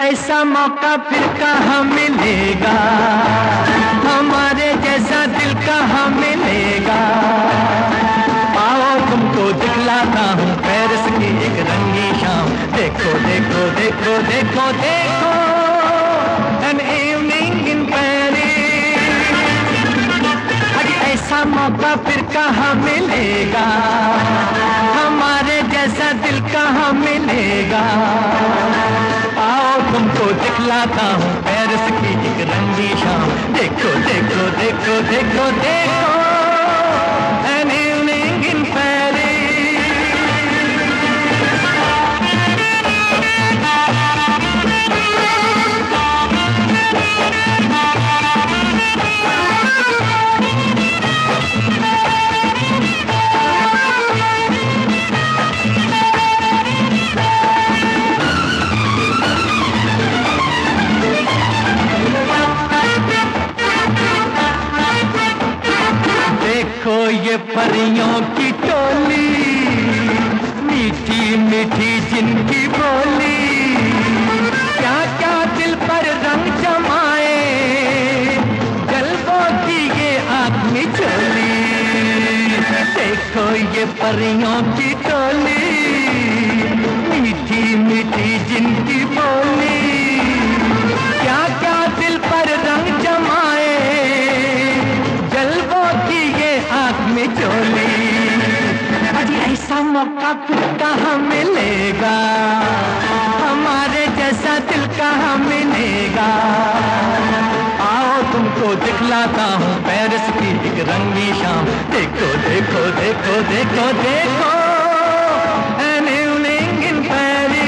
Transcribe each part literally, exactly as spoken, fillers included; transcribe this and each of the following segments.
ऐसा मौका फिर कहाँ मिलेगा, हमारे जैसा दिल कहाँ मिलेगा। आओ तुमको दिखलाता हूँ पेरिस की एक रंगी शाम। देखो देखो देखो देखो देखो an evening in Paris। अरे ऐसा मौका फिर कहाँ मिलेगा, हमारे जैसा दिल कहाँ मिलेगा। आओ तुमको दिखलाता हूँ पेरिस की एक रंगी शाम। देखो देखो देखो देखो देखो an evening in Paris। देखो ये परियों की टोली, मीठी मीठी जिनकी बोली, क्या क्या दिल पर रंग जमाए, जलवों की ये आँख मिचोली। देखो ये परियों की टोली, मीठी मीठी जिनकी बोली, क्या क्या दिल पर रंग जमाए, में चोली। अजी ऐसा मौका फिर कहाँ मिलेगा, हमारे जैसा दिल कहाँ मिलेगा। आओ तुमको दिखलाता हूँ पेरिस की एक रंगी शाम। देखो देखो देखो देखो देखो an evening in Paris।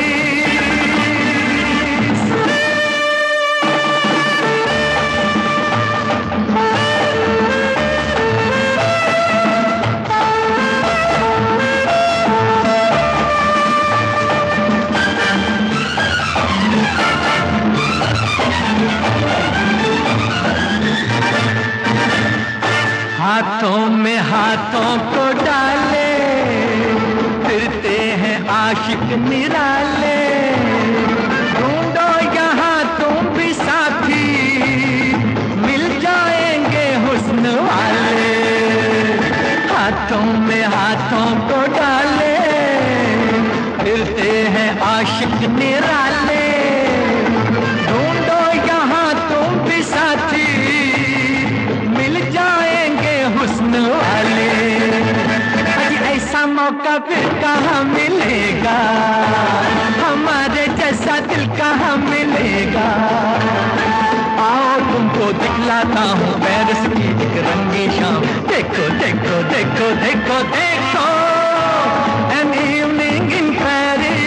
हाथों में हाथों को डाले, फिरते हैं आशिक निराले। ढूंढो यहाँ तुम भी साथी, मिल जाएंगे हुस्न वाले। हाथों में हाथों को डाले, फिरते हैं आशिक निराले। ढूंढो यहाँ तुम भी साथी, हुस्न वाले। अजी ऐसा मौका फिर कहाँ मिलेगा, हमारे जैसा दिल कहाँ मिलेगा। आओ तुमको दिखलाता हूँ पेरिस की एक रंगी शाम। देखो देखो देखो देखो देखो an evening in Paris।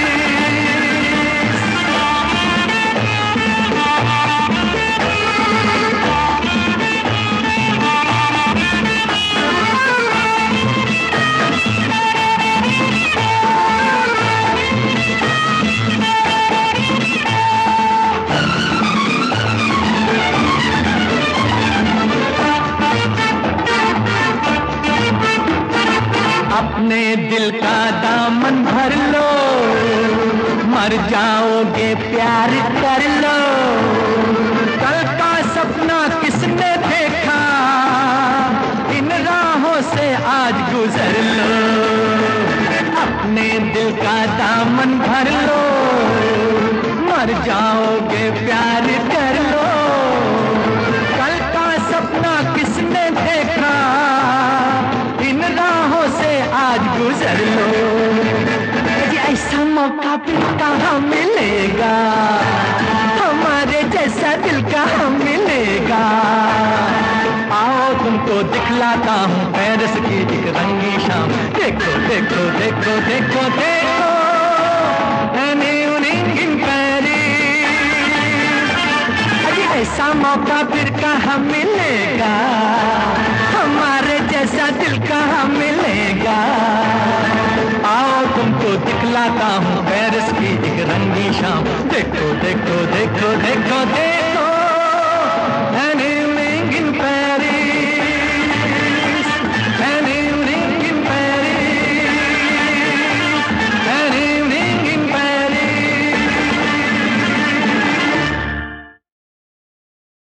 अपने दिल का दामन भर लो, मर जाओगे प्यार कर लो। कल का सपना किसने देखा, इन राहों से आज गुजर लो। अपने दिल का दामन भर लो, मर जाओगे प्यार कर लो। कल का सपना किसने देखा, इन राहों से आज गुजर लो। ऐसा मौका फिर कहाँ मिलेगा, हमारे जैसा दिल कहाँ मिलेगा। आओ तुमको दिखलाता हूँ पेरिस की एक रंगी शाम। देखो देखो देखो देखो देखो an evening in Paris। अजी ऐसा मौका फिर कहाँ मिलेगा, हमारे जैसा दिल कहाँ मिलेगा। आओ तुमको दिखलाता हूँ पेरिस की एक रंगी शाम। देखो देखो देखो देखो देखो